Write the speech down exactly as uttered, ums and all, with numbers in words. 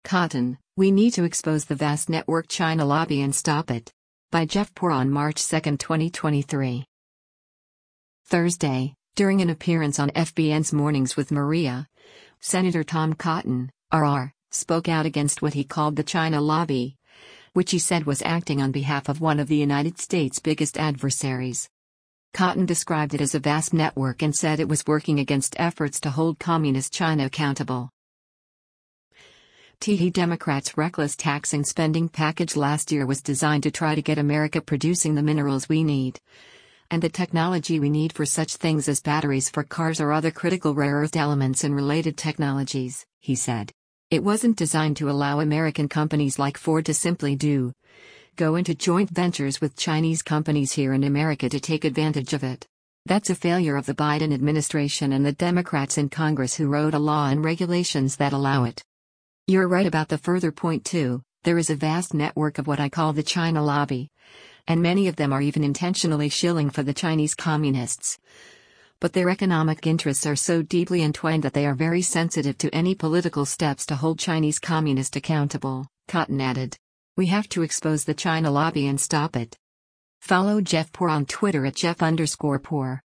Cotton, We Need to Expose the Vast Network China Lobby and Stop It. By Jeff Poor on March second, twenty twenty-three. Thursday, during an appearance on F B N's Mornings with Maria, Senator Tom Cotton, R R, spoke out against what he called the China lobby, which he said was acting on behalf of one of the United States' biggest adversaries. Cotton described it as a vast network and said it was working against efforts to hold Communist China accountable. The Democrats' reckless tax and spending package last year was designed to try to get America producing the minerals we need and the technology we need for such things as batteries for cars or other critical rare earth elements and related technologies, he said. It wasn't designed to allow American companies like Ford to simply do go into joint ventures with Chinese companies here in America to take advantage of it. That's a failure of the Biden administration and the Democrats in Congress who wrote a law and regulations that allow it. You're right about the further point too. There is a vast network of what I call the China lobby, and many of them are even intentionally shilling for the Chinese communists. But their economic interests are so deeply entwined that they are very sensitive to any political steps to hold Chinese communists accountable, Cotton added. We have to expose the China lobby and stop it. Follow Jeff Poor on Twitter at Jeff underscore Poor.